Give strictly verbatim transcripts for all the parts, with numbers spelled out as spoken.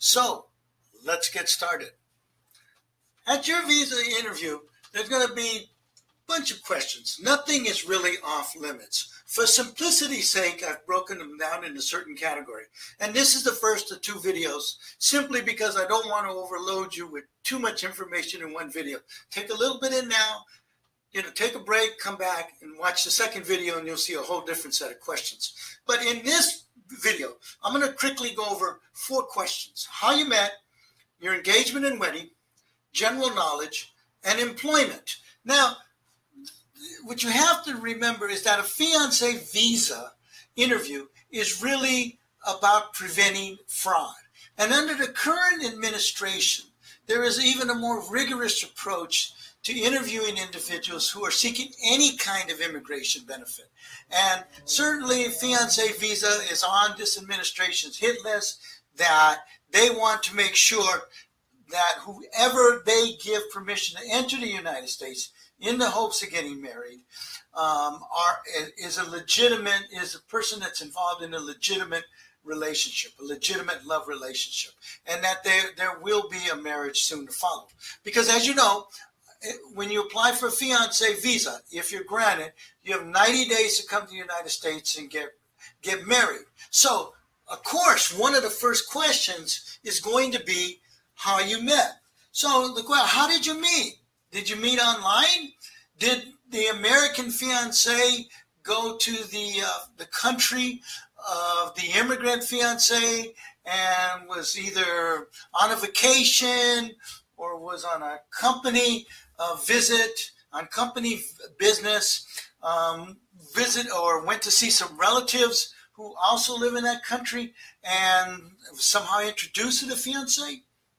So let's get started. At your visa interview, there's going to be a bunch of questions. Nothing is really off limits. For simplicity's sake, I've broken them down into certain category. And this is the first of two videos, simply because I don't want to overload you with too much information in one video. Take a little bit in now, you know, take a break, come back and watch the second video and you'll see a whole different set of questions. But in this video, I'm going to quickly go over four questions. How you met, your engagement and wedding, general knowledge, and employment. Now, what you have to remember is that a fiancé visa interview is really about preventing fraud. And under the current administration, there is even a more rigorous approach to interviewing individuals who are seeking any kind of immigration benefit. And certainly fiancé visa is on this administration's hit list, that they want to make sure that whoever they give permission to enter the United States in the hopes of getting married um, are is a legitimate, is a person that's involved in a legitimate relationship, a legitimate love relationship, and that there, there will be a marriage soon to follow. Because as you know, when you apply for a fiancé visa, if you're granted, you have ninety days to come to the United States and get get married. So, of course, one of the first questions is going to be how you met. So, the question, how did you meet? Did you meet online? Did the American fiancé go to the uh, the country of the immigrant fiancé and was either on a vacation or was on a company uh, visit, on company business, um, visit or went to see some relatives who also live in that country and somehow introduced to the fiancé?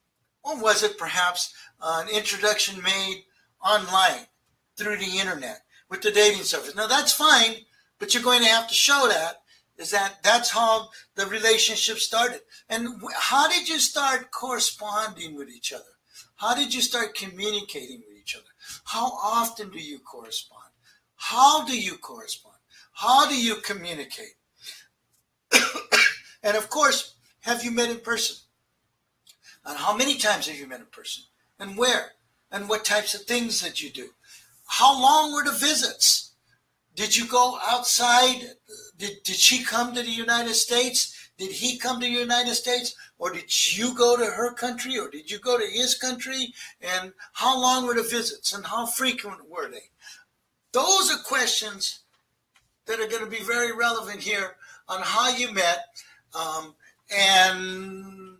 Or was it perhaps an introduction made online through the internet with the dating service? Now that's fine, but you're going to have to show that, is that that's how the relationship started. And how did you start corresponding with each other? How did you start communicating with each other? How often do you correspond? How do you correspond? How do you communicate? And of course, have you met in person? And how many times have you met in person? And where? And what types of things did you do? How long were the visits? Did you go outside? Did, did she come to the United States? Did he come to the United States? Or did you go to her country? Or did you go to his country? And how long were the visits? And how frequent were they? Those are questions that are going to be very relevant here on how you met um, and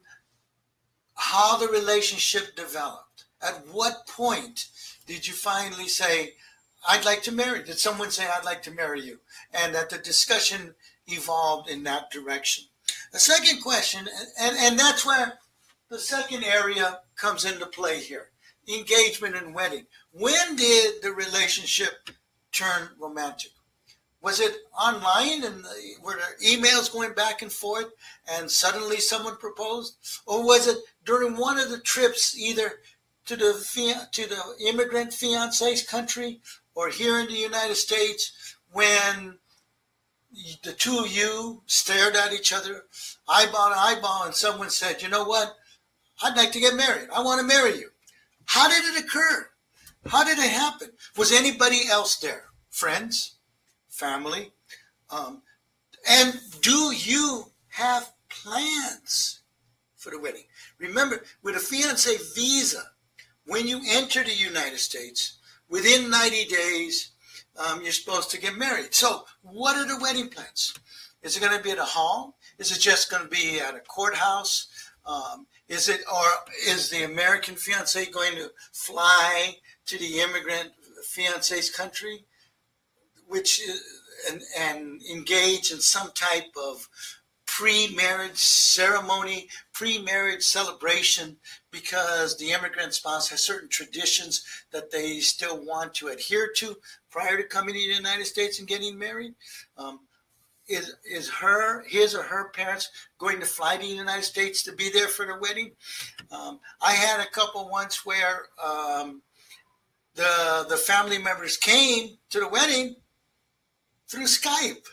how the relationship developed. At what point did you finally say, I'd like to marry? Did someone say, I'd like to marry you? And that the discussion evolved in that direction. The second question, and, and that's where the second area comes into play here, engagement and wedding. When did the relationship turn romantic? Was it online and were there emails going back and forth and suddenly someone proposed? Or was it during one of the trips either to the to the immigrant fiancé's country or here in the United States when the two of you stared at each other, eyeball to eyeball, and someone said, you know what, I'd like to get married. I want to marry you. How did it occur? How did it happen? Was anybody else there? Friends? Family? Um, and do you have plans for the wedding? Remember, with a fiancé visa, when you enter the United States, within ninety days, um, you're supposed to get married. So what are the wedding plans? Is it going to be at a hall? Is it just going to be at a courthouse? Um, is it, or is the American fiancé going to fly to the immigrant fiancé's country, which is, and, and engage in some type of pre-marriage ceremony, pre-marriage celebration, because the immigrant spouse has certain traditions that they still want to adhere to prior to coming to the United States and getting married? Um, is is her, his or her parents going to fly to the United States to be there for the wedding? Um, I had a couple once where um, the the family members came to the wedding through Skype.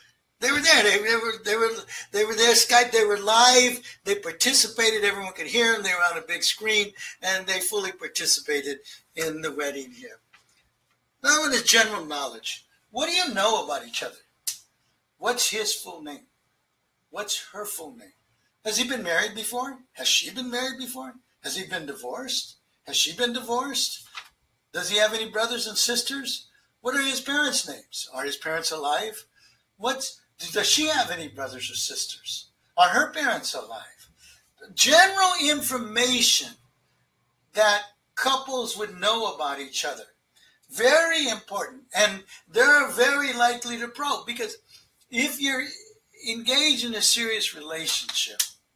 They were there. They, they were they were they were there. Skype. They were live. They participated. Everyone could hear them. They were on a big screen, and they fully participated in the wedding here. Now, with the general knowledge, what do you know about each other? What's his full name? What's her full name? Has he been married before? Has she been married before? Has he been divorced? Has she been divorced? Does he have any brothers and sisters? What are his parents' names? Are his parents alive? What's Does she have any brothers or sisters? Are her parents alive? General information that couples would know about each other. Very important. And they're very likely to probe, because if you're engaged in a serious relationship,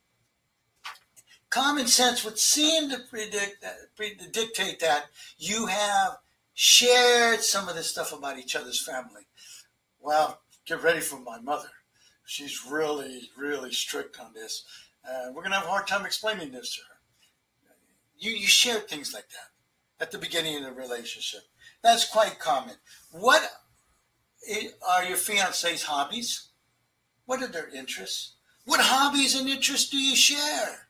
common sense would seem to predict that, dictate that you have shared some of this stuff about each other's family. Well, get ready for my mother. She's really, really strict on this. Uh, we're going to have a hard time explaining this to her. You, you share things like that at the beginning of the relationship. That's quite common. What are your fiancé's hobbies? What are their interests? What hobbies and interests do you share?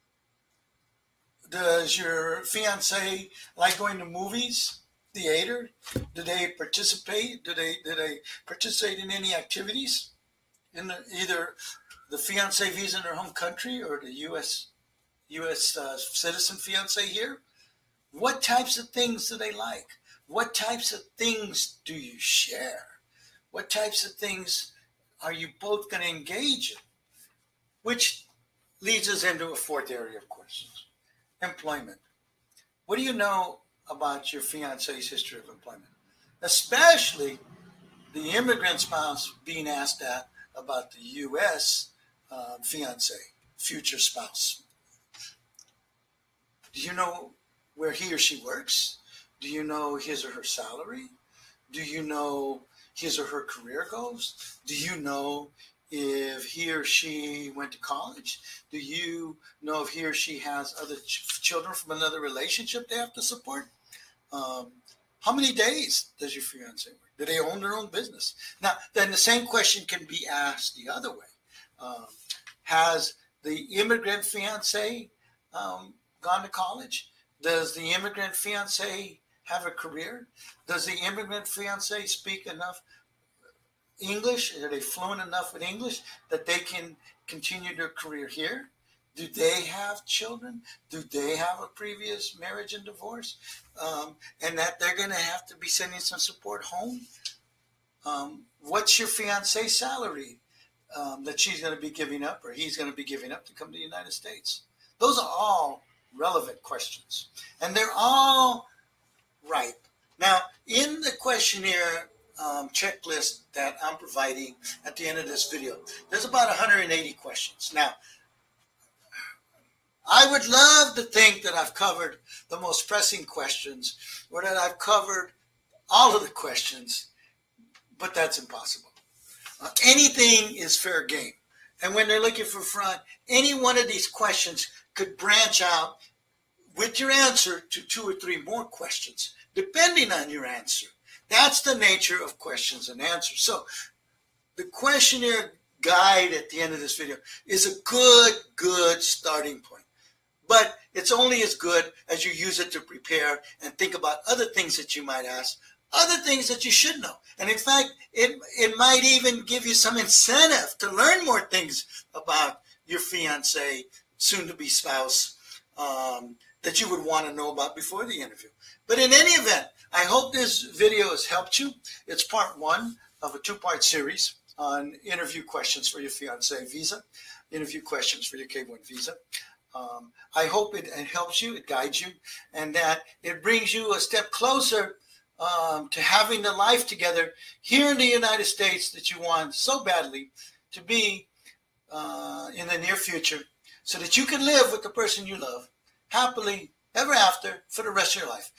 Does your fiancé like going to movies, theater? Do they participate? Do they do they participate in any activities in the, either the fiancé visa in their home country or the U S U S uh, citizen fiancé here? What types of things do they like? What types of things do you share? What types of things are you both going to engage in? Which leads us into a fourth area of questions. Employment. What do you know about your fiancé's history of employment? Especially the immigrant spouse being asked that about the U S uh, fiancé, future spouse. Do you know where he or she works? Do you know his or her salary? Do you know his or her career goals? Do you know if he or she went to college? Do you know if he or she has other ch- children from another relationship they have to support? Um, how many days does your fiancé work? Do they own their own business? Now, then the same question can be asked the other way. Um, has the immigrant fiancé um, gone to college? Does the immigrant fiancé have a career? Does the immigrant fiancé speak enough English? Are they fluent enough with English that they can continue their career here? Do they have children? Do they have a previous marriage and divorce? Um, and that they're going to have to be sending some support home? Um, what's your fiance's salary um, that she's going to be giving up or he's going to be giving up to come to the United States? Those are all relevant questions. And they're all right. Now, in the questionnaire um, checklist that I'm providing at the end of this video, there's about one hundred eighty questions. Now, I would love to think that I've covered the most pressing questions or that I've covered all of the questions, but that's impossible. Uh, anything is fair game. And when they're looking for fraud, any one of these questions could branch out with your answer to two or three more questions, depending on your answer. That's the nature of questions and answers. So the questionnaire guide at the end of this video is a good, good starting point. But it's only as good as you use it to prepare and think about other things that you might ask, other things that you should know. And in fact, it, it might even give you some incentive to learn more things about your fiancé, soon-to-be spouse, um, that you would want to know about before the interview. But in any event, I hope this video has helped you. It's part one of a two-part series on interview questions for your fiancé visa, interview questions for your K one visa. Um, I hope it, it helps you, it guides you, and that it brings you a step closer um, to having the life together here in the United States that you want so badly to be uh, in the near future, so that you can live with the person you love happily ever after for the rest of your life.